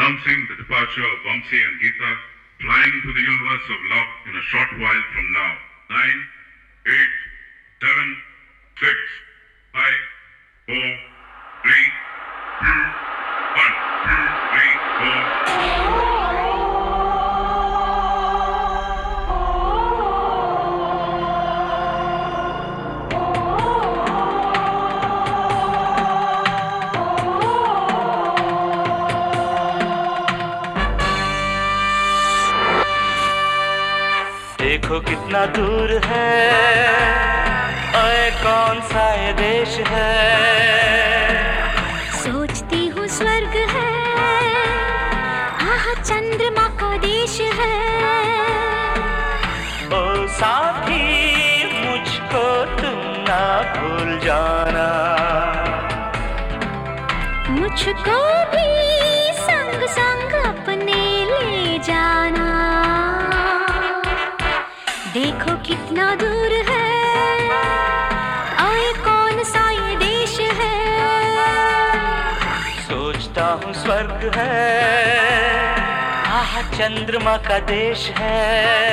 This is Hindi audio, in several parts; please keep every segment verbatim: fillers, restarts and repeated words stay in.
announcing the departure of Vamsi and Geeta, flying to the universe of love in a short while from now. Nine, eight, seven, six, five, four, three, two, one, two, three, four. देखो कितना दूर है, ओए कौन सा ये देश है। सोचती हूँ स्वर्ग है, आह चंद्रमा का देश है। ओ साथी मुझको तुम ना भूल जाना, मुझको भी संग संग अपने ले जाना। देखो कितना दूर है, आए कौन सा ये देश है। सोचता हूँ स्वर्ग है, आह चंद्रमा का देश है।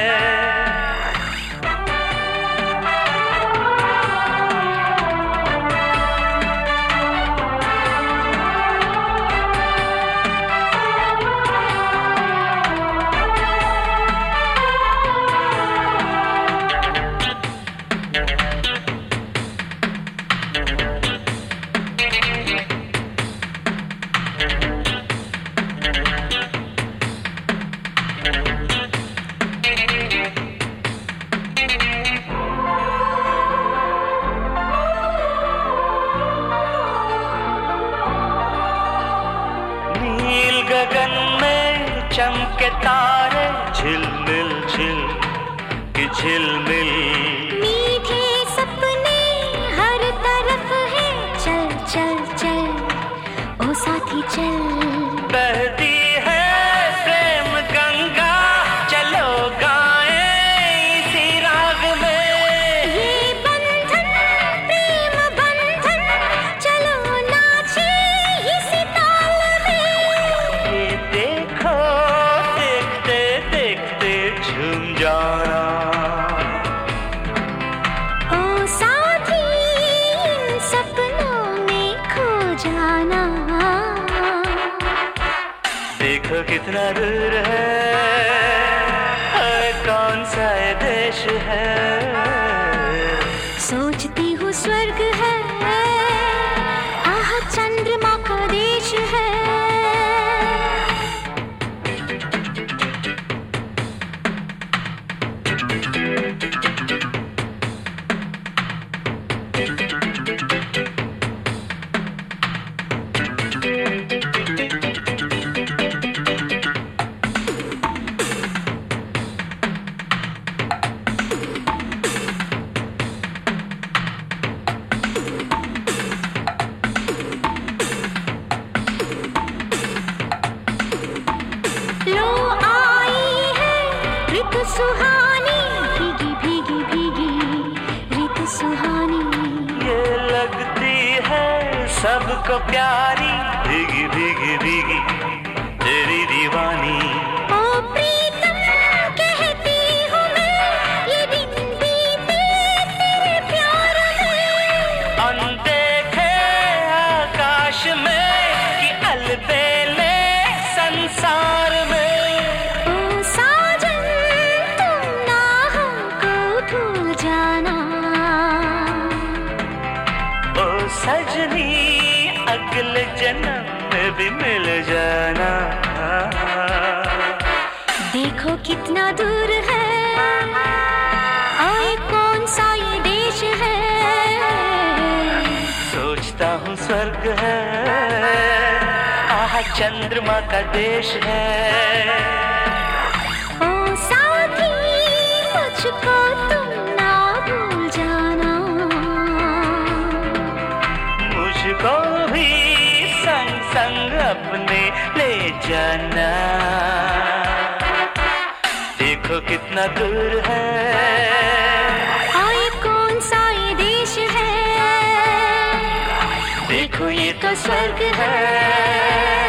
गगन में चमके तारे झिलमिल झिल की झिलमिल। मीठे सपने हर तरफ है, चल चल चल ओ साथी चल। बहती है प्रेम गंगा, चलो गाएं इसी राग में। ये बंधन प्रेम बंधन, चलो नाचे इसी ताल में। ये देखो देखते देखते झूम जाना, ओ साथी इन सपनों में खो जाना। देखो कितना दूर है, कौन सा ये देश है। सोचती हूँ स्वर्ग है, आह चंद्रमा का देश है। लो आई है ऋतु सुहानी, भीगी भीगी भीगी ऋतु सुहानी। ये लगती है सबको प्यारी, भीगी भीगी भीगी तेरी दीवानी। ओ प्रीतम कहती हूँ मैं, ये दिन बीते तेरे प्यार में। अनदेखे आकाश में कि अलबेले संसार में। ओ साजन तुम ना हमको भूल जाना, ओ सजनी अगले जन्म में भी मिल जाना। देखो कितना दूर है, आए कौन सा ये देश है। सोचता हूँ स्वर्ग है, आह चंद्रमा का देश है। ओ साथी मुझको तुम ना भूल जाना, मुझको भी संग संग अपने ले जाना। देखो कितना दूर है, आए कौन सा ये देश है। देखो ये तो स्वर्ग है।